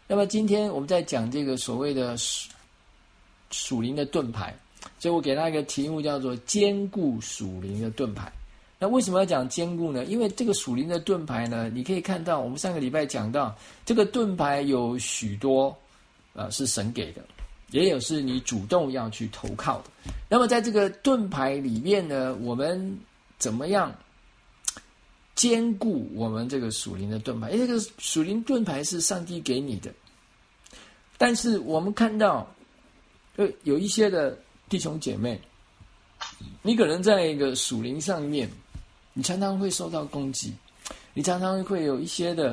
那么今天我们在讲这个所谓的属灵的盾牌，所以我给他一个题目叫做坚固属灵的盾牌。那为什么要讲坚固呢？因为这个属灵的盾牌呢，你可以看到我们上个礼拜讲到这个盾牌有许多是神给的，也有是你主动要去投靠的。那么在这个盾牌里面呢，我们怎么样坚固我们这个属灵的盾牌？因为这个属灵盾牌是上帝给你的，但是我们看到有一些的弟兄姐妹，你可能在一个属灵上面，你常常会受到攻击，你常常会有一些的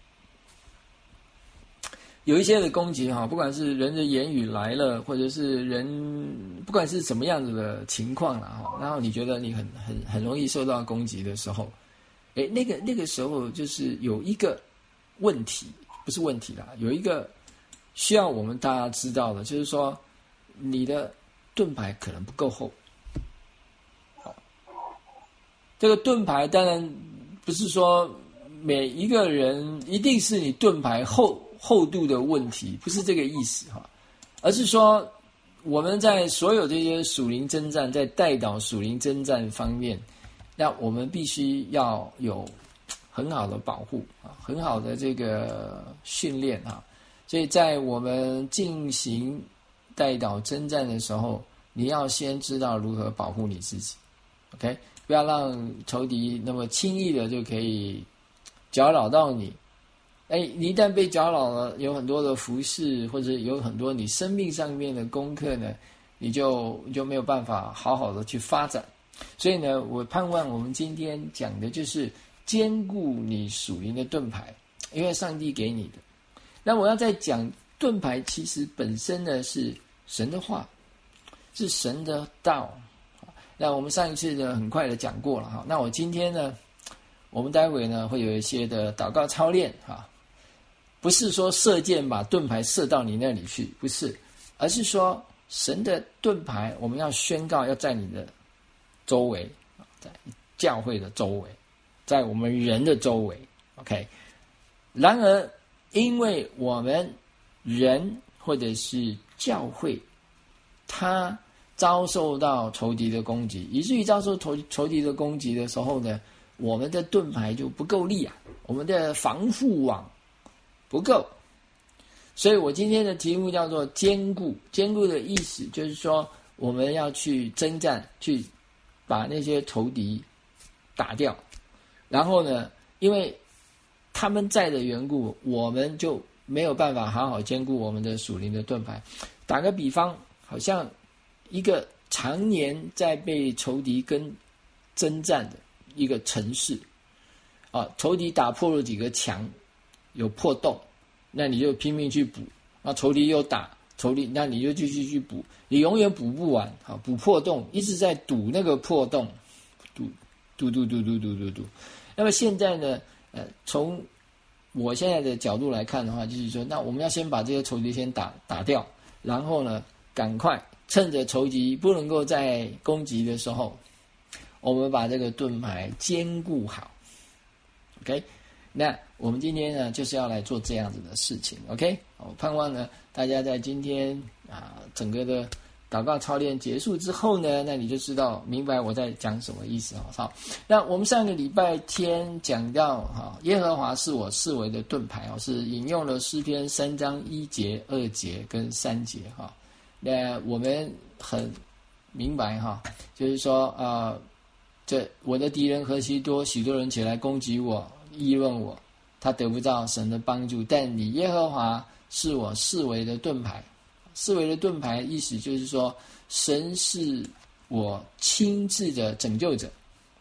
攻击哈，不管是人的言语来了，或者是人不管是什么样子的情况啦哈，然后你觉得你很容易受到攻击的时候，那个时候就是有一个问题，不是问题啦，有一个需要我们大家知道的，就是说你的盾牌可能不够厚。这个盾牌当然不是说每一个人一定是你盾牌厚度的问题，不是这个意思哈，而是说我们在所有这些属灵征战，在带导属灵征战方面，那我们必须要有很好的保护啊，很好的这个训练啊，所以在我们进行带导征战的时候，你要先知道如何保护你自己 ，OK。不要让仇敌那么轻易的就可以搅扰到你。你一旦被搅扰了，有很多的服事，或者有很多你生命上面的功课呢，你就没有办法好好的去发展。所以呢，我盼望我们今天讲的就是坚固你属灵的盾牌，因为上帝给你的。那我要再讲盾牌，其实本身呢是神的话，是神的道。那我们上一次呢很快的讲过了哈，那我今天呢，我们待会呢会有一些的祷告操练哈，不是说射箭把盾牌射到你那里去，不是，而是说神的盾牌我们要宣告要在你的周围，在教会的周围，在我们人的周围 ，OK。然而，因为我们人或者是教会，它遭受到仇敌的攻击，以至于遭受仇敌的攻击的时候呢，我们的盾牌就不够力啊，我们的防护网不够。所以我今天的题目叫做坚固。坚固的意思就是说，我们要去征战，去把那些仇敌打掉。然后呢，因为他们在的缘故，我们就没有办法好好坚固我们的属灵的盾牌。打个比方，好像一个常年在被仇敌跟征战的一个城市啊，仇敌打破了几个墙，有破洞，那你就拼命去补，那仇敌又打仇敌，那你就继续去补，你永远补不完啊，补破洞，一直在堵那个破洞，堵。那么现在呢，从我现在的角度来看的话，就是说，那我们要先把这些仇敌先打掉，然后呢，赶快趁着仇敌不能够再攻击的时候，我们把这个盾牌坚固好 ，OK？ 那我们今天呢，就是要来做这样子的事情 ，OK？ 我盼望呢，大家在今天整个的祷告操练结束之后呢，那你就知道明白我在讲什么意思。好，那我们上个礼拜天讲到耶和华是我四围的盾牌，是引用了诗篇3章1节、2节跟3节哈。那我们很明白哈，就是说这我的敌人何其多，许多人起来攻击我，议论我，他得不到神的帮助。但你耶和华是我四围的盾牌，四围的盾牌意思就是说，神是我亲自的拯救者。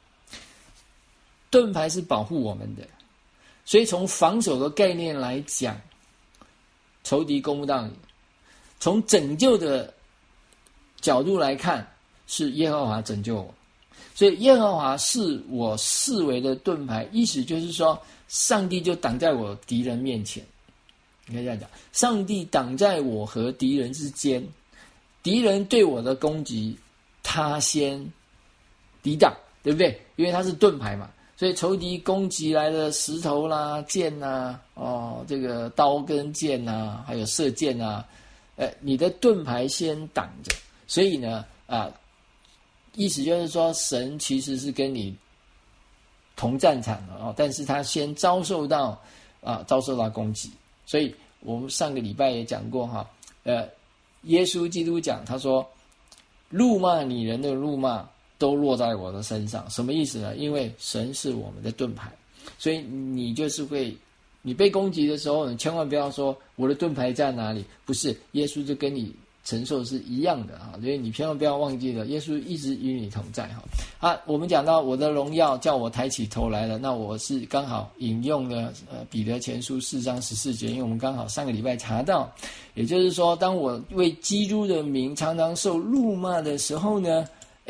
盾牌是保护我们的，所以从防守的概念来讲，仇敌攻不到你。从拯救的角度来看，是耶和华拯救我，所以耶和华是我四围的盾牌，意思就是说，上帝就挡在我敌人面前。你可以这样讲，上帝挡在我和敌人之间，敌人对我的攻击，他先抵挡，对不对？因为他是盾牌嘛， 所以仇敌攻击来的石头啦、剑啦、这个刀跟剑啦，还有射箭啊，你的盾牌先挡着。所以呢，意思就是说，神其实是跟你同战场的但是他先遭受到攻击。所以我们上个礼拜也讲过耶稣基督讲，他说，辱骂你人的辱骂都落在我的身上。什么意思呢？因为神是我们的盾牌，所以你被攻击的时候，你千万不要说我的盾牌在哪里，不是，耶稣就跟你承受是一样的所以你千万不要忘记了，耶稣一直与你同在我们讲到我的荣耀叫我抬起头来了，那我是刚好引用了彼得前书4章14节，因为我们刚好上个礼拜查到，也就是说，当我为基督的名常常受辱骂的时候呢，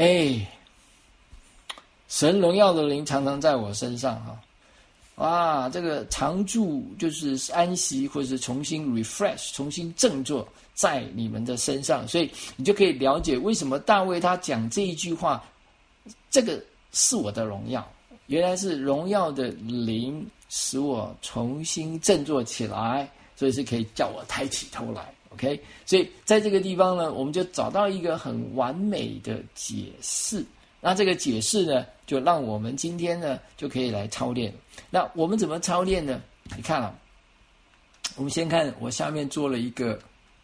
神荣耀的灵常常在我身上这个常住就是安息，或者是重新 refresh 重新振作在你们的身上。所以你就可以了解为什么大卫他讲这一句话，这个是我的荣耀，原来是荣耀的灵使我重新振作起来，所以是可以叫我抬起头来。 OK， 所以在这个地方呢，我们就找到一个很完美的解释。那这个解释呢，就让我们今天呢就可以来操练。那我们怎么操练呢？你看我们先看我下面做了一个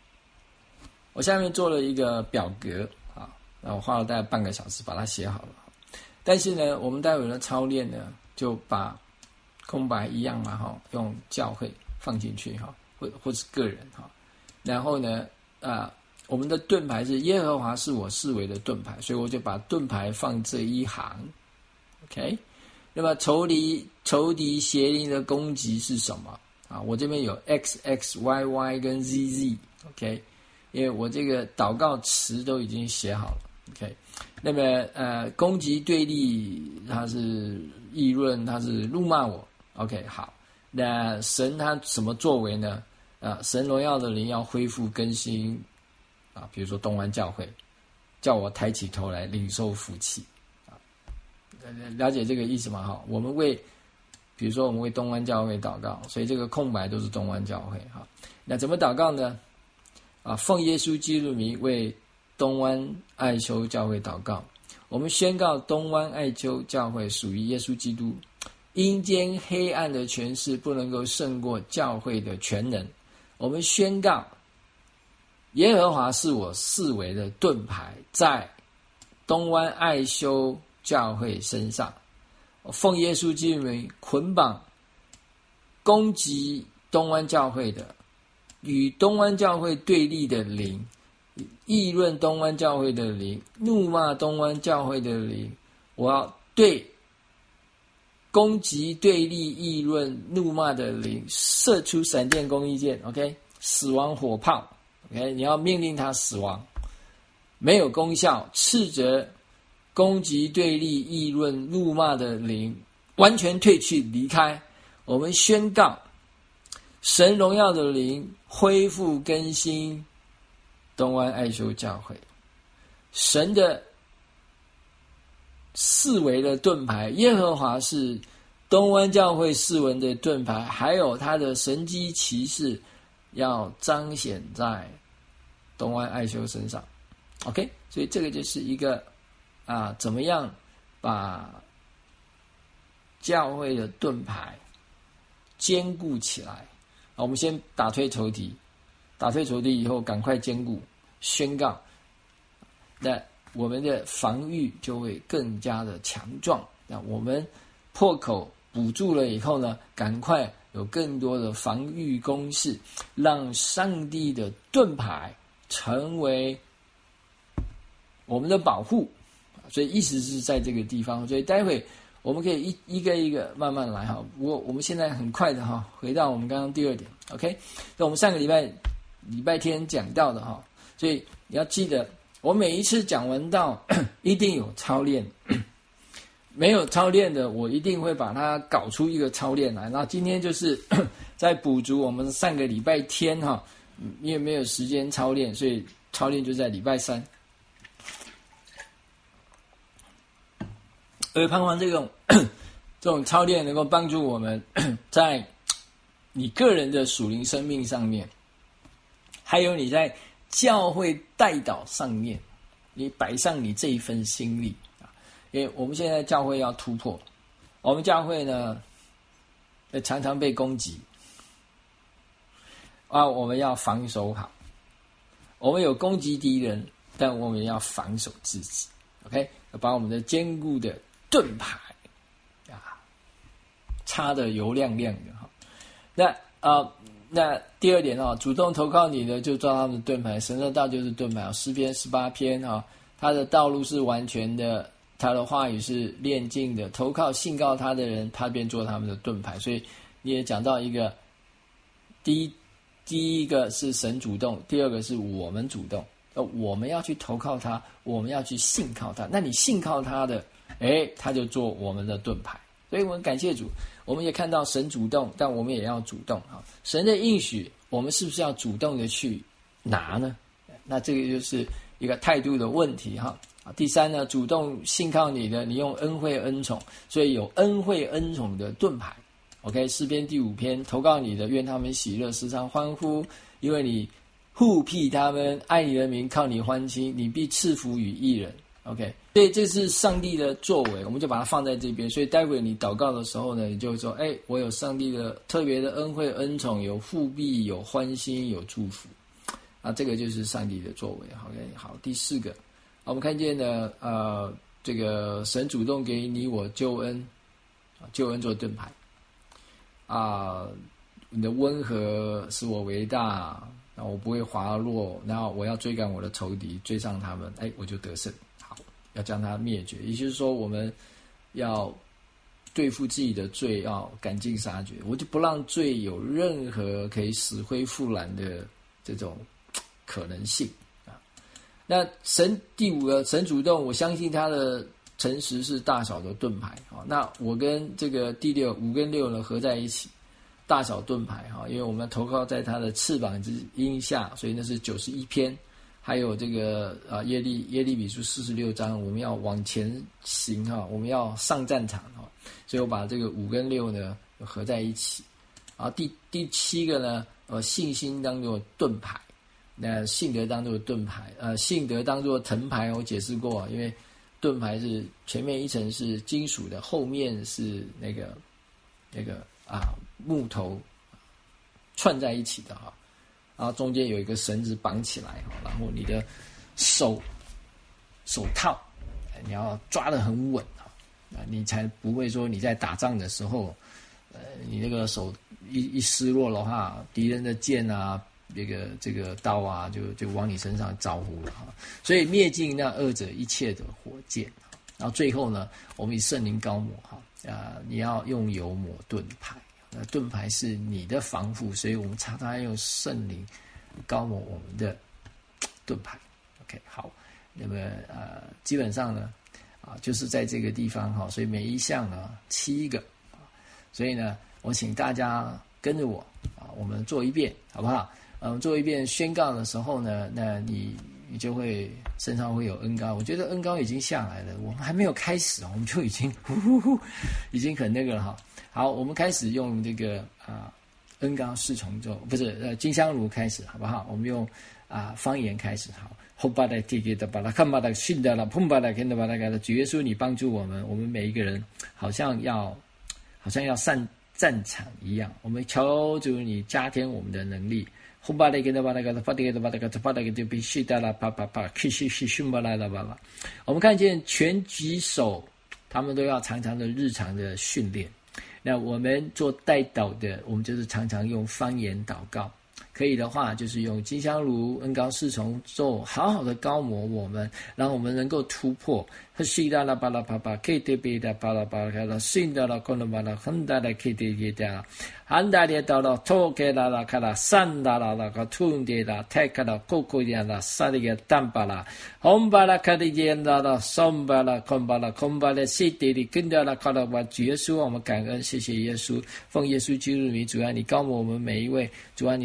表格那我花了大概半个小时把它写好了。但是呢，我们待会的操练呢，就把空白一样用教会放进去或是个人然后呢我们的盾牌是耶和华是我四围的盾牌，所以我就把盾牌放这一行。 OK， 那么仇敌邪灵的攻击是什么我这边有 XXYY 跟 ZZ。 OK， 因为我这个祷告词都已经写好了。 OK， 那么攻击对立，他是议论，他是辱骂我。 OK， 好，那神他什么作为呢？神荣耀的灵要恢复更新比如说东湾教会叫我抬起头来领受福气了解这个意思吗？我们比如说我们为东湾教会祷告，所以这个空白都是东湾教会那怎么祷告呢？奉耶稣基督名为东湾爱丘教会祷告，我们宣告东湾爱丘教会属于耶稣基督，阴间黑暗的权势不能够胜过教会的全能。我们宣告耶和华是我四围的盾牌，在东湾爱修教会身上，奉耶稣基督名捆绑攻击东湾教会的，与东湾教会对立的灵，议论东湾教会的灵，怒骂东湾教会的灵，我要对攻击对立议论怒骂的灵射出闪电公义剑。 OK， 死亡火炮。 OK， 你要命令他死亡，没有功效，斥责攻击对立议论怒骂的灵完全退去离开。我们宣告神荣耀的灵恢复更新东湾爱修教会，神的四围的盾牌，耶和华是东湾教会四围的盾牌，还有他的神迹奇事要彰显在东湾爱修身上。 OK， 所以这个就是一个怎么样把教会的盾牌坚固起来。我们先打退仇敌，打退仇敌以后赶快坚固宣告，那我们的防御就会更加的强壮。那我们破口补住了以后呢，赶快有更多的防御攻势，让上帝的盾牌成为我们的保护。所以意思是在这个地方，所以待会我们可以一个一个慢慢来哈。不过我们现在很快的回到我们刚刚第二点 ，OK？ 那我们上个礼拜天讲到的所以你要记得，我每一次讲完道一定有操练，没有操练的我一定会把它搞出一个操练来。那今天就是在补足我们上个礼拜天因为没有时间操练，所以操练就在礼拜三。而盼望这种这种操练能够帮助我们在你个人的属灵生命上面，还有你在教会代祷上面，你摆上你这一份心力啊！因为我们现在教会要突破，我们教会呢常常被攻击啊，我们要防守好。我们有攻击敌人，但我们要防守自己。OK， 把我们的坚固的盾牌啊插得油亮亮的哈。那第二点主动投靠你的就抓他们的盾牌，神的道就是盾牌。诗篇18篇他的道路是完全的，他的话语是炼净的，投靠信告他的人，他便做他们的盾牌。所以你也讲到一个第一个是神主动，第二个是我们主动，我们要去投靠他，我们要去信靠他。那你信靠他的，他就做我们的盾牌。所以我们感谢主，我们也看到神主动，但我们也要主动。神的应许，我们是不是要主动的去拿呢？那这个就是一个态度的问题哈。第三呢，主动信靠你的，你用恩惠恩宠，所以有恩惠恩宠的盾牌。OK， 诗篇第5篇，投靠你的，愿他们喜乐，时常欢呼，因为你护庇他们，爱你的名，靠你欢心，你必赐福与义人。OK， 所以这是上帝的作为，我们就把它放在这边。所以待会你祷告的时候呢，你就说：我有上帝的特别的恩惠恩宠，有护庇，有欢心，有祝福。这个就是上帝的作为。OK， 好，第四个，我们看见呢，这个神主动给你我救恩，救恩做盾牌。你的温和使我为大，然后我不会滑落，然后我要追赶我的仇敌，追上他们，我就得胜。好，要将他灭绝。也就是说，我们要对付自己的罪，要赶尽杀绝。我就不让罪有任何可以死灰复燃的这种可能性啊。那神第5个，神主动，我相信他的诚实是大小的盾牌。那我跟这个第6 5跟6呢合在一起，大小盾牌，因为我们投靠在他的翅膀之荫下，所以那是91篇。还有这个耶利米书46章，我们要往前行我们要上战场所以我把这个5跟6呢合在一起。第7个呢，信心当作盾牌，那信德当作盾牌，信德当作藤牌，我解释过，因为盾牌是前面一层是金属的，后面是那个木头串在一起的然后中间有一个绳子绑起来然后你的手套你要抓得很稳你才不会说你在打仗的时候你那个手一失落的话，敌人的剑这个刀就往你身上招呼了所以灭尽那恶者一切的火箭。然后最后呢，我们以圣灵膏抹你要用油抹盾牌，盾牌是你的防护，所以我们常常用圣灵膏抹我们的盾牌。OK， 好，那么基本上呢就是在这个地方所以每一项呢7个所以呢，我请大家跟着我我们做一遍，好不好？做一遍宣告的时候呢，那你就会身上会有恩膏。我觉得恩膏已经下来了，我们还没有开始我们就已经已经很那个了好，我们开始用这个恩膏4重奏，不是金香炉开始，好不好？我们用方言开始。好，后巴的提给的巴拉看巴的训的了，碰巴的跟的巴拉的，主耶稣你帮助我们每一个人好像要上战场一样，我们求主你加添我们的能力。后巴的跟的巴拉的巴的跟的巴拉的巴的就必须的了，啪啪啪，去训巴拉的巴拉。我们看见拳击手他们都要常常的日常的训练。那我们做代祷的，我们就是常常用方言祷告，可以的话就是用金香炉恩膏4重奏好好的膏抹我们，让我们能够突破。西达拉巴拉巴巴 K T B 的巴拉巴拉拉信达拉空的巴拉很大的 K T B 的安达列到了托给拉拉卡拉三达拉拉卡tun的拉泰卡拉 Coco 的拉萨的个丹巴拉红巴拉卡的见到了松巴拉空巴拉空巴拉西地里跟着拉卡拉把主耶稣我们感恩谢谢耶稣，奉耶稣基督的名，主啊你膏抹我们每一位，主啊你的宝血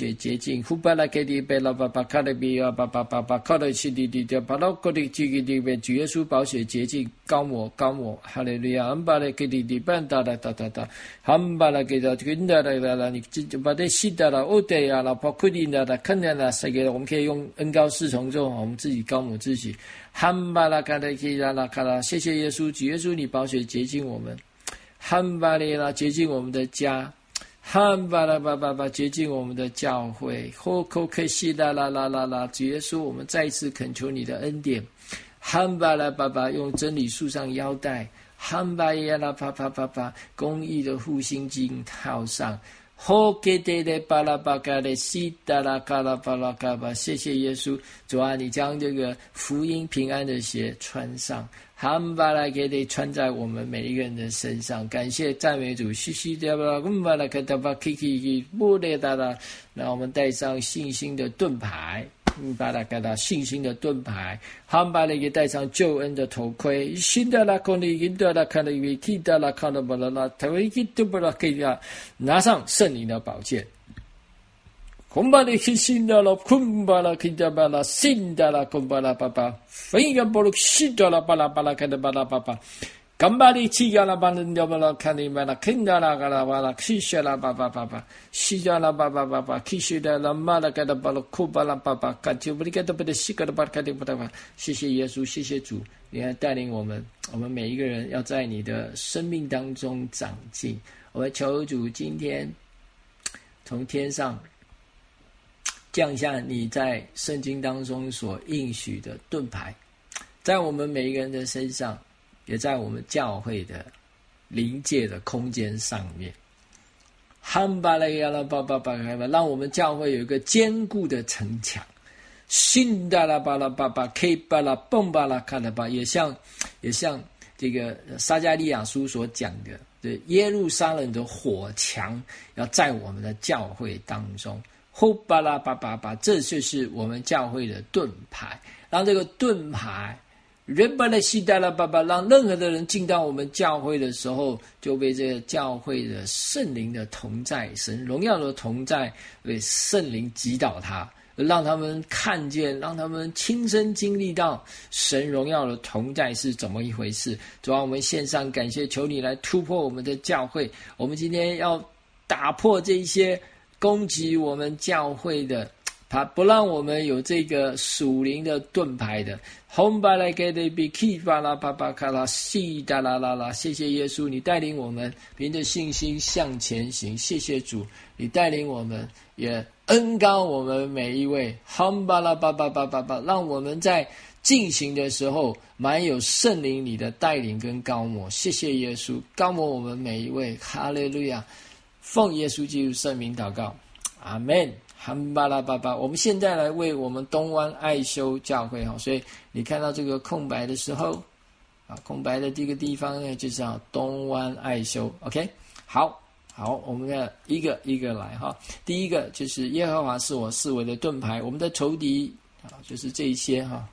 血洁净，呼巴拉给你贝拉巴巴卡的比亚巴巴巴巴卡的西滴滴的巴拉格的基基的贝，主耶稣宝血洁净，高抹，哈利路亚，安巴拉给你的班达达达达达，安巴拉给他跟达达达达，你把这西达啦、欧德呀啦、包括你达达看见了，谁给我们可以用恩膏侍从之后，我们自己高抹自己，安巴拉卡的基拉拉卡拉，谢谢耶稣，主耶稣你宝血洁净我们，安巴拉洁净我们的家。汉巴拉巴巴巴洁净我们的教会，后口克西啦啦啦啦啦，主耶稣，我们再一次恳求你的恩典。汉巴拉巴巴用真理束上腰带，汉巴耶拉巴巴巴巴公义的护心经套上。后给的的巴拉巴嘎的西达拉嘎拉巴拉嘎巴，谢谢耶稣，主啊，你将这个福音平安的鞋穿上。汉巴拉给你穿在我们每一个人的身上，感谢赞美主，西西达巴拉贡巴拉克达巴 kiki 布列达达，让我们带上信心的盾牌，巴拉嘎达信心的盾牌，汉巴拉给带上救恩的头盔，新的拉空里印度拉卡里维基达拉卡拉巴拉拉，台维基杜巴拉给亚拿上圣灵的宝剑。空巴的新的了，空巴拉基达巴拉新的了，空巴拉巴巴，飞扬波罗西的了，巴拉巴拉开的巴拉巴巴，干巴的七亚拉巴人的巴拉看的巴拉，看的啦嘎拉巴拉，西下拉巴巴巴巴，西亚拉巴巴巴巴，西西的拉马拉开的巴拉库巴拉巴巴，感谢不离开的不得西格的巴拉开的巴拉，谢谢耶稣，谢谢主，你还带领我们每一个人要在你的生命当中长进。我们求主今天从天上降下你在圣经当中所应许的盾牌，在我们每一个人的身上，也在我们教会的灵界的空间上面。汉巴拉亚拉巴巴巴巴，让我们教会有一个坚固的城墙。新达拉巴拉巴巴 K 巴拉蹦巴拉卡拉巴，也像这个撒迦利亚书所讲的，对耶路撒冷的火墙要在我们的教会当中。呼巴拉巴巴巴，这就是我们教会的盾牌，让这个盾牌人巴拉西达拉巴巴，让任何的人进到我们教会的时候，就被这个教会的圣灵的同在，神荣耀的同在，为圣灵击倒他，让他们看见，让他们亲身经历到神荣耀的同在是怎么一回事。主啊，我们献上感谢，求你来突破我们的教会。我们今天要打破这一些攻击我们教会的，他不让我们有这个属灵的盾牌的。红巴来给的比 K 巴拉巴巴卡拉西达拉拉拉，谢谢耶稣，你带领我们凭着信心向前行。谢谢主，你带领我们，也恩膏我们每一位。红巴拉巴巴巴巴巴，让我们在进行的时候满有圣灵你的带领跟膏抹。谢谢耶稣，膏抹我们每一位。哈利路亚。奉耶稣基督圣名祷告，阿们。汉巴拉巴巴，我们现在来为我们东湾爱修教会哈，所以你看到这个空白的时候，空白的这个地方呢，就是东湾爱修 ，OK， 好，我们要一个一个来哈。第一个就是耶和华是我四围的盾牌，我们的仇敌就是这一些哈，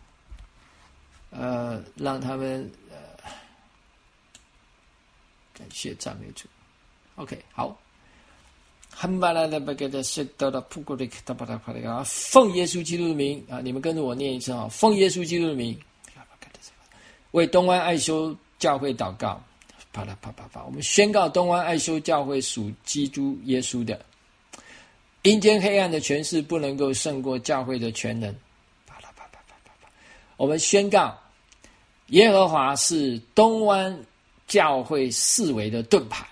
让他们感谢赞美主 ，OK， 好。汉巴拉的巴格的是得了普古的克达巴拉帕的啊，奉耶稣基督的名啊，你们跟着我念一次啊，奉耶稣基督的名，为东湾爱修教会祷告，啪啦啪啪啪，我们宣告东湾爱修教会属基督耶稣的，阴间黑暗的权势不能够胜过教会的全能，啪啦啪啪啪啪啪，我们宣告耶和华是东湾教会四围的盾牌。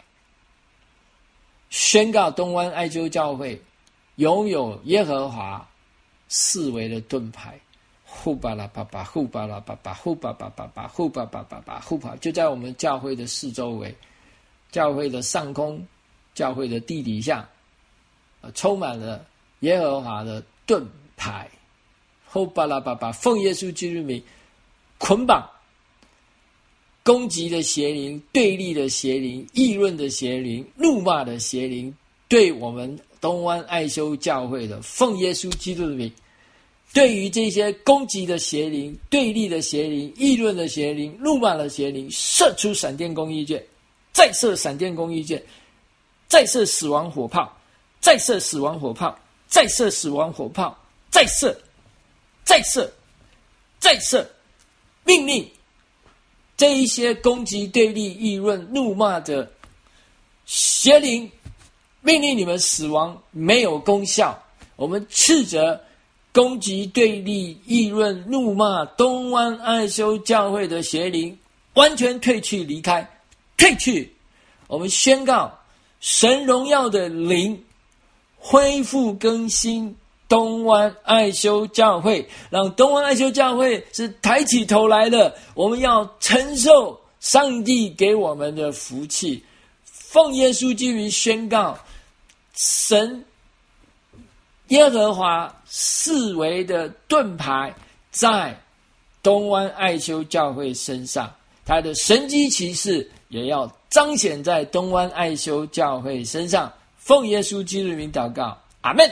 宣告东湾爱修教会拥有耶和华四围的盾牌，呼巴拉巴巴，呼巴拉巴巴，呼巴巴巴巴，呼巴巴巴巴，呼巴，就在我们教会的四周围，教会的上空，教会的地底下，充满了耶和华的盾牌，呼巴拉巴巴，奉耶稣基督名捆绑攻击的邪灵、对立的邪灵、议论的邪灵、怒骂的邪灵，对我们东湾爱修教会的，奉耶稣基督的名，对于这些攻击的邪灵、对立的邪灵、议论的邪灵、怒骂的邪灵，射出闪电公义箭，再射闪电公义箭，再射死亡火炮，再射死亡火炮， 再射死亡火炮，再射，再射，再射，命令这一些攻击、对立、议论、怒骂的邪灵，命令你们死亡，没有功效。我们斥责攻击、对立、议论、怒骂东湾爱修教会的邪灵，完全退去，离开，退去。我们宣告神荣耀的灵恢复更新东湾爱修教会，让东湾爱修教会是抬起头来的。我们要承受上帝给我们的福气。奉耶稣基督宣告，神耶和华四维的盾牌在东湾爱修教会身上，他的神迹奇事也要彰显在东湾爱修教会身上。奉耶稣基督的名祷告，阿们。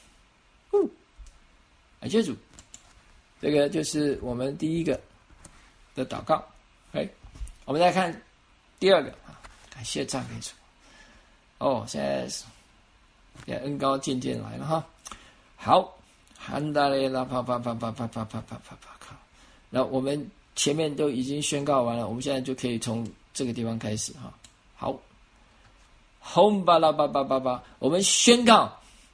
感谢主，这个就是我们第一个的祷告。我们再看第二个，感谢赞美主。现在恩膏渐渐来了哈。好，汉达雷拉啪啪啪啪啪啪啪啪啪啪。那我们前面都已经宣告完了，我们现在就可以从这个地方开始哈。好，轰巴拉巴巴巴巴，我们宣告，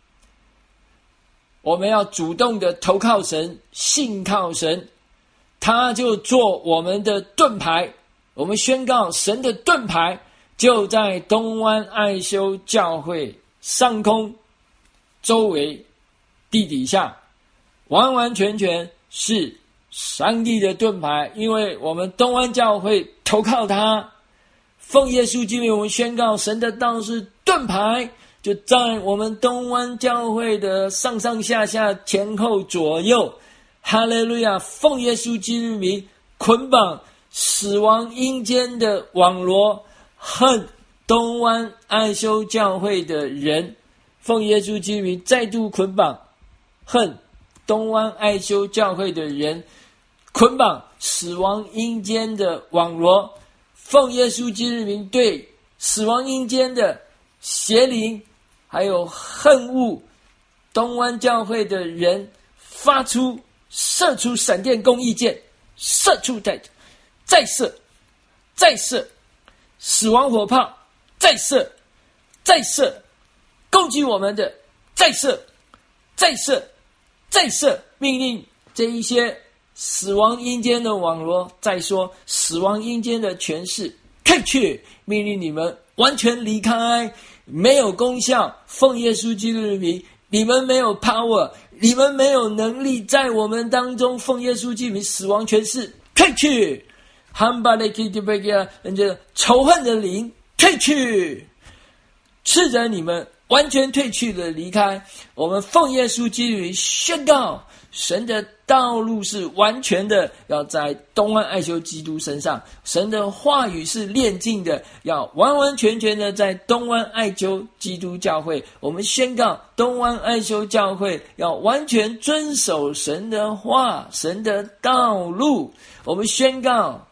我们要主动的投靠神，信靠神，他就做我们的盾牌。我们宣告神的盾牌就在东湾爱修教会上空周围地底下，完完全全是上帝的盾牌，因为我们东湾教会投靠他。奉耶稣基督，我们宣告神的道是盾牌，就在我们东湾教会的上上下下前后左右。哈利路亚！奉耶稣基督名捆绑死亡阴间的网罗，恨东湾爱修教会的人。奉耶稣基督名再度捆绑恨东湾爱修教会的人，捆绑死亡阴间的网罗。奉耶稣基督名对死亡阴间的邪灵还有恨恶东湾教会的人射出闪电公义剑，射出再射，再射死亡火炮，再射，再射攻击我们的，再射，再射，再射，命令这一些死亡阴间的网罗，再说死亡阴间的权势退去，命令你们完全离开，没有功效。奉耶稣基督的名，你们没有 power， 你们没有能力在我们当中。奉耶稣基督名，死亡权势退去，汉巴雷基迪贝亚，人家仇恨的灵退去，斥责你们完全退去的离开。我们奉耶稣基督宣告，神的道路是完全的，要在东湾爱修基督身上。神的话语是炼净的，要完完全全的在东湾爱修基督教会。我们宣告东湾爱修教会要完全遵守神的话，神的道路。我们宣告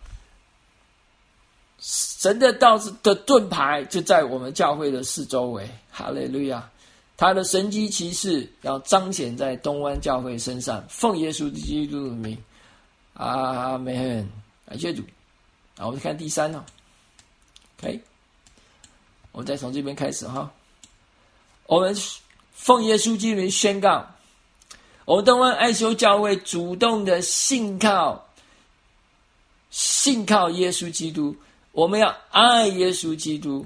神的道的盾牌就在我们教会的四周围。哈利路亚！他的神迹奇事要彰显在东湾教会身上。奉耶稣基督的名，阿们。感谢主。好，我们看第三OK， 我们再从这边开始哈。我们奉耶稣基督的名宣告，我们东湾爱修教会主动的信靠耶稣基督，我们要爱耶稣基督。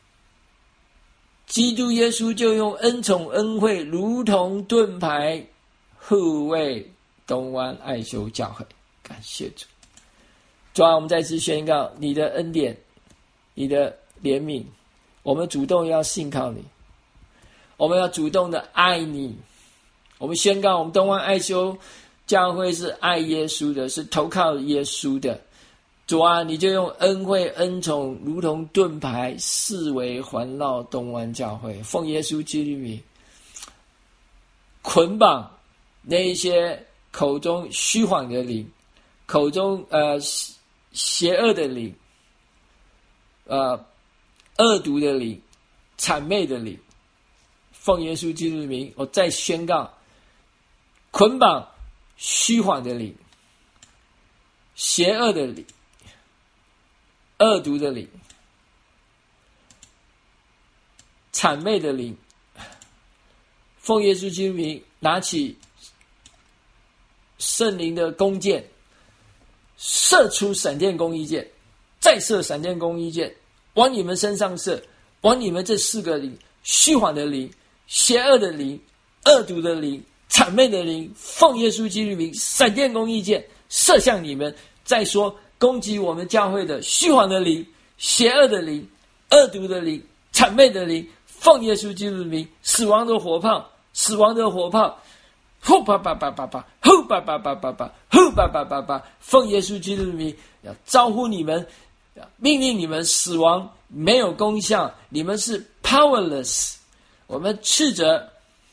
基督耶稣就用恩宠恩惠如同盾牌护卫东湾爱修教会。感谢主。主啊，我们再次宣告你的恩典，你的怜悯，我们主动要信靠你，我们要主动的爱你。我们宣告我们东湾爱修教会是爱耶稣的，是投靠耶稣的。主啊，你就用恩惠恩宠如同盾牌四围环绕东湾教会。奉耶稣基督名捆绑那一些口中虚谎的灵，口中邪恶的灵，恶毒的灵，谄媚的灵。 奉耶稣基督的名，我再宣告，捆绑虚谎的灵、邪恶的灵、恶毒的灵、谄媚的灵，奉耶稣基督的名，拿起圣灵的弓箭，射出闪电公义箭，再射闪电公义箭，往你们身上射，往你们这4个灵：虚谎的灵、邪恶的灵、恶毒的灵、谄媚的灵，奉耶稣基督名，闪电公义箭射向你们。再说攻击我们教会的虚谎的灵、邪恶的灵、恶毒的灵、谄媚的灵，奉耶稣基督名，死亡的火炮，死亡的火炮，呼吧吧吧吧吧，呼吧吧吧吧吧，呼吧吧吧吧，奉耶稣基督的名，要招呼你们，命令你们死亡没有功效，你们是 powerless。我们斥责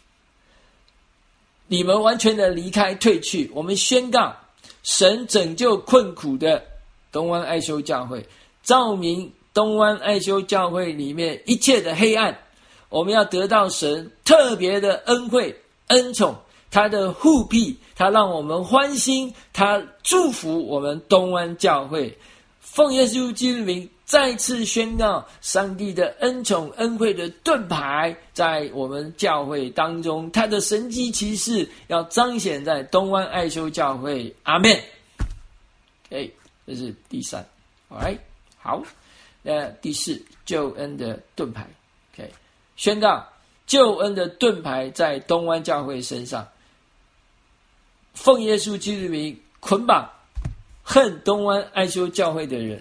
你们完全的离开退去。我们宣告，神拯救困苦的东湾爱修教会，照明东湾爱修教会里面一切的黑暗。我们要得到神特别的恩惠恩宠，他的护庇，他让我们欢心，他祝福我们东湾教会。奉耶稣基督名，再次宣告上帝的恩宠恩惠的盾牌在我们教会当中，他的神迹奇事要彰显在东湾爱修教会。阿们。OK， 这是第3。Alright， 好，第4，救恩的盾牌。OK， 宣告救恩的盾牌在东湾教会身上。奉耶稣基督名，捆绑恨东湾爱修教会的人，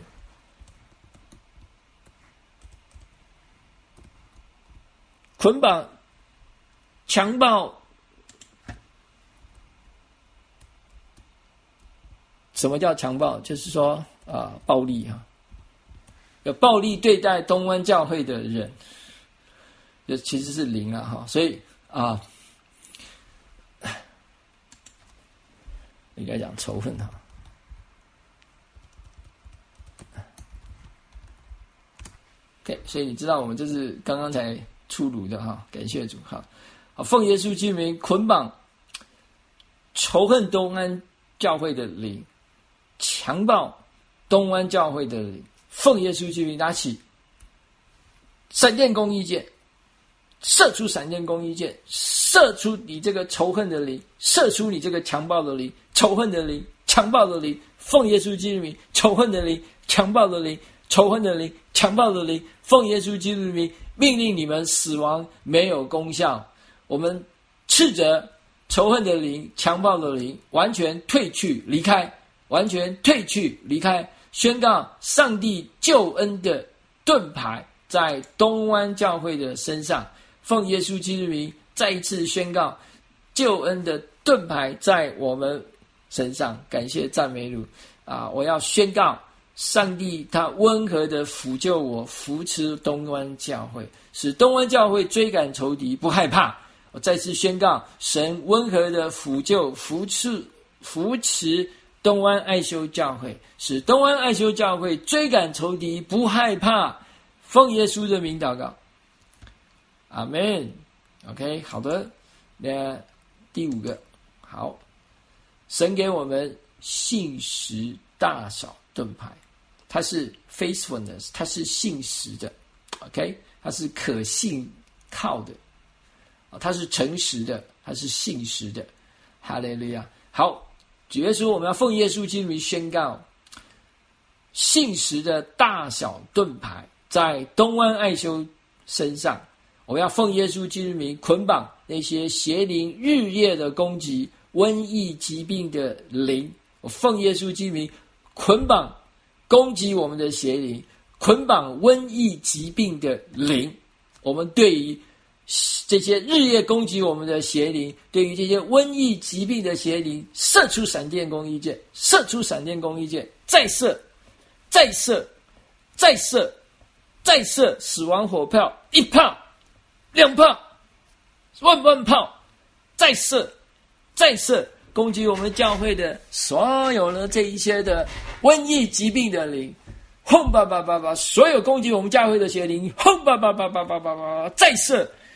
捆绑强暴。什么叫强暴？就是说暴力有暴力对待东湾教会的人，这其实是灵所以应该讲仇恨OK， 所以你知道我们这是刚刚才出炉的感谢主好，奉耶稣基督名，捆绑仇恨东安教会的灵，强暴东安教会的灵，奉耶稣基督名，拿起闪电公义箭，射出闪电公义箭，射出你这个仇恨的灵，射出你这个强暴的灵，仇恨的灵，强暴的灵，奉耶稣基督名，仇恨的灵，强暴的灵，仇恨的灵，强暴的灵，奉耶稣基督名，命令你们死亡没有功效。我们斥责仇恨的灵、强暴的灵完全退去离开，完全退去离开，宣告上帝救恩的盾牌在东湾教会的身上。奉耶稣基督名，再一次宣告救恩的盾牌在我们身上。感谢赞美主我要宣告上帝他温和的抚救我，扶持东湾教会，使东湾教会追赶仇敌不害怕。我再次宣告神温和的抚救扶持东湾爱修教会，使东湾爱修教会追赶仇敌不害怕。奉耶稣的名祷告，阿们。 OK， 好的，那第5个，好，神给我们信实大小盾牌，它是 faithfulness， 它是信实的 OK， 它是可信靠的，它是诚实的，它是信实的。哈利路亚。好，主耶稣，我们要奉耶稣基督名宣告信实的大小盾牌在东湾爱修身上。我们要奉耶稣基督名捆绑那些邪灵日夜的攻击瘟疫疾病的灵。我奉耶稣基督名捆绑攻击我们的邪灵，捆绑瘟疫疾病的灵。我们对于这些日夜攻击我们的邪灵，对于这些瘟疫疾病的邪灵，射出闪电公义箭，射出闪电公义箭，再射，再射，再射，再射，死亡火炮，1炮，2炮，1万炮，再射，再射，攻击我们教会的所有的这一些的瘟疫疾病的灵，轰吧吧吧吧，所有攻击我们教会的邪灵，轰吧吧吧吧吧吧吧，再射，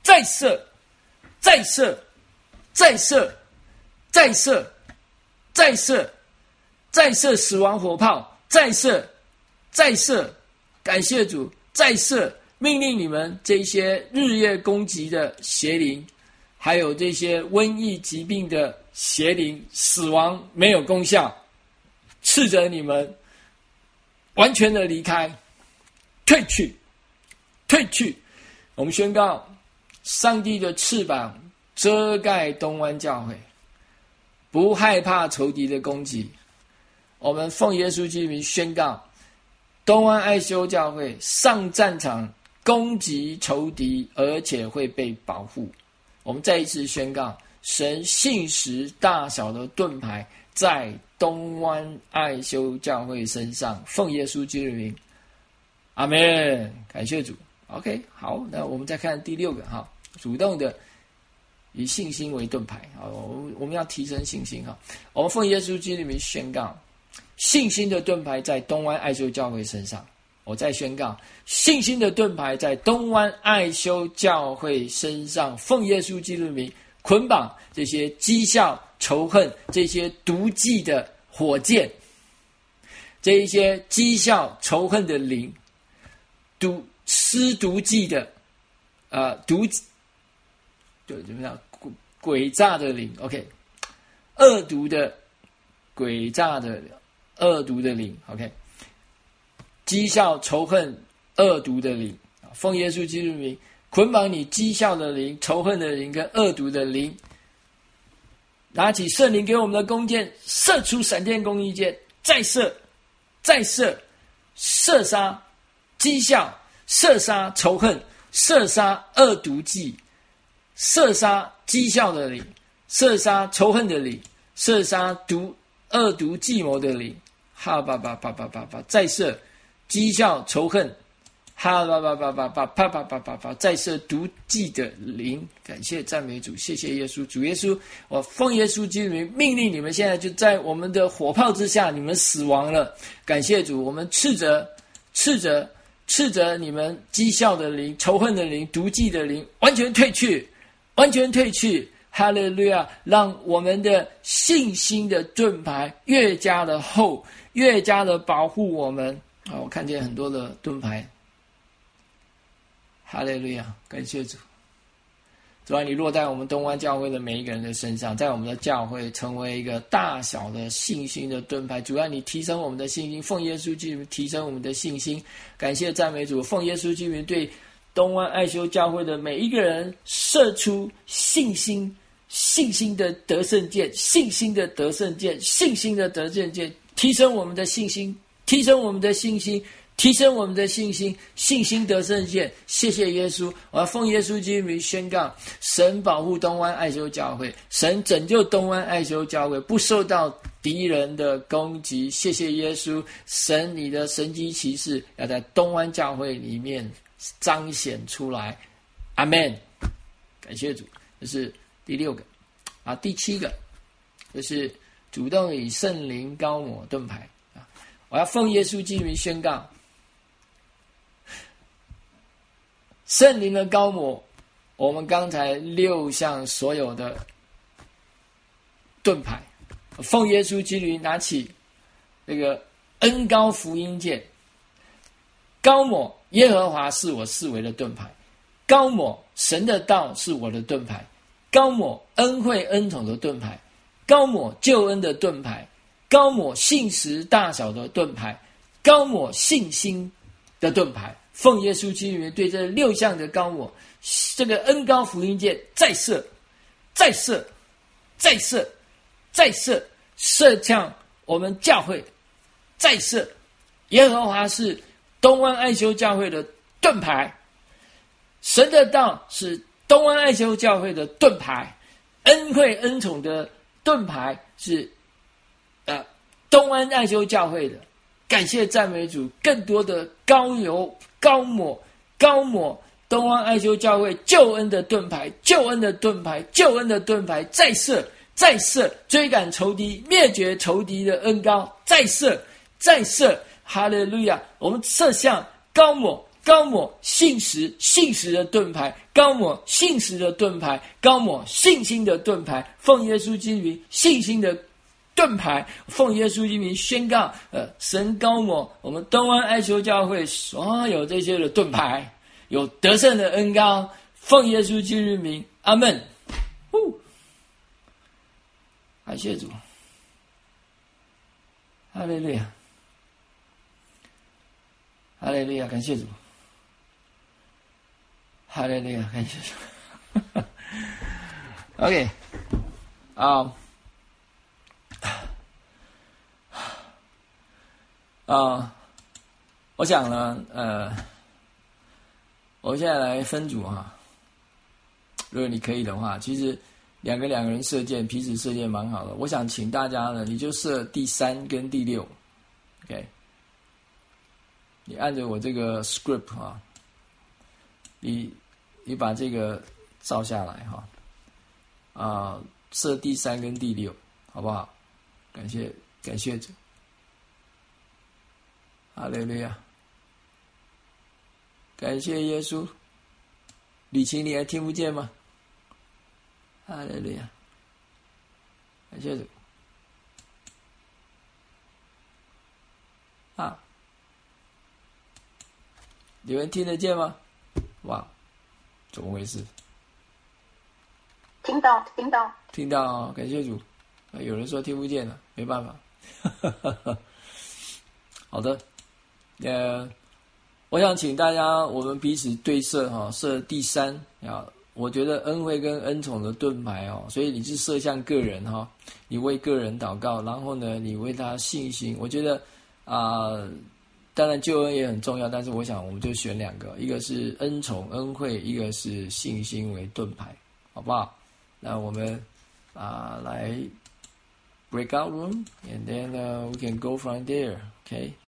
再射，再射，再射，再射，再射，再射死亡火炮，再射，再射，感谢主，再射，命令你们这些日夜攻击的邪灵，还有这些瘟疫疾病的邪灵，死亡没有功效，斥责你们完全的离开，退去，退去。我们宣告上帝的翅膀遮盖东湾教会，不害怕仇敌的攻击。我们奉耶稣基督名宣告，东湾爱修教会上战场攻击仇敌，而且会被保护。我们再一次宣告，神信实大小的盾牌在东湾爱修教会身上，奉耶稣基督的名，阿们。感谢主。OK， 好，那我们再看第6个哈，主动的以信心为盾牌。好，我们要提升信心哈。我们奉耶稣基督的名宣告，信心的盾牌在东湾爱修教会身上。我再宣告，信心的盾牌在东湾爱修教会身上，奉耶稣基督的名捆绑这些讥笑、仇恨、这些毒计的火箭，这一些讥笑、仇恨的灵，施毒计的对，怎么样？诡诈的灵 ，OK， 恶毒的诡诈的恶毒的灵 ，OK， 讥笑、仇恨、恶毒的灵，奉耶稣基督的名捆绑你讥笑的灵、仇恨的灵跟恶毒的灵，拿起圣灵给我们的弓箭，射出闪电弓一箭，再射，再射，射杀讥笑，射杀仇恨，射杀恶毒计，射杀讥笑的灵，射杀仇恨的灵，射杀恶毒计谋的灵，哈巴巴巴巴巴巴，再射讥笑仇恨，哈巴巴巴巴巴巴巴巴巴巴，再射毒计的灵。感谢赞美主，谢谢耶稣，主耶稣，我奉耶稣基督名命令你们现在就在我们的火炮之下，你们死亡了。感谢主，我们斥责你们讥笑的灵、仇恨的灵、毒计的灵，完全退去，完全退去。哈利路亚！让我们的信心的盾牌越加的厚，越加的保护我们。我看见很多的盾牌。哈利路亚！感谢主。主啊，你落在我们东湾教会的每一个人的身上，在我们的教会成为一个大小的信心的盾牌。主啊，你提升我们的信心，奉耶稣基督提升我们的信心。感谢赞美主，奉耶稣基督对东湾爱修教会的每一个人射出信心的得胜箭，信心的得胜箭，信心的得胜箭，提升我们的信心，提升我们的信心，提升我们的信心，信心得胜箭。谢谢耶稣，我要奉耶稣基督名宣告，神保护东湾爱修教会，神拯救东湾爱修教会不受到敌人的攻击。谢谢耶稣，神你的神迹奇事要在东湾教会里面彰显出来。阿们。感谢主。这是第6个第7个就是主动以圣灵膏抹盾牌。我要奉耶稣基督名宣告，圣灵的膏抹，我们刚才6项所有的盾牌，奉耶稣基督拿起这个恩膏福音剑，膏抹耶和华是我四围的盾牌，膏抹神的道是我的盾牌，膏抹恩惠恩宠的盾牌，膏抹救恩的盾牌，膏抹信实大小的盾牌，膏抹信心的盾牌。奉耶稣基督对这6项的膏抹，这个恩膏福音剑再射，再射，再射，再射，射向我们教会，再射。耶和华是东湾爱修教会的盾牌，神的道是东湾爱修教会的盾牌，恩惠恩宠的盾牌是东湾爱修教会的。感谢赞美主，更多的膏油膏抹东湾爱修教会救恩的盾牌，救恩的盾牌，救恩的盾牌，再射，再射，追赶仇敌，灭绝仇敌的恩膏，再射，再射。哈利路亚！我们射向膏抹高抹信实，信实的盾牌，高抹信实的盾牌，高抹信心的盾牌，奉耶稣基督名，信心的盾牌，奉耶稣基督名宣告，神高抹我们东湾爱球教会所有这些的盾牌，有得胜的恩膏，奉耶稣基督名，阿们。感谢主，哈利路亚，哈利路亚，感谢主，哈利路亚，感谢主。OK， 我想呢，我现在来分组哈，如果你可以的话，其实两个人射箭，彼此射箭蛮好的。我想请大家呢，你就射第3跟第6 ，OK， 你按着我这个 script 哈，你把这个照下来哈，射第3跟第6，好不好？感谢主，哈利路亚，感谢耶稣。李晴，你还听不见吗？哈利路亚，感谢主。你们听得见吗？哇，怎么回事？ 听到， 听到哦，感谢主。有人说听不见了，没办法。好的，我想请大家，我们彼此对射哈，射第3啊。我觉得恩惠跟恩宠的盾牌哦，所以你是射向个人哈，你为个人祷告，然后呢，你为他信心。我觉得当然救恩也很重要，但是我想我们就选2个，一个是恩宠恩惠，一个是信心为盾牌，好不好？那我们来 breakout room and then we can go from there, okay?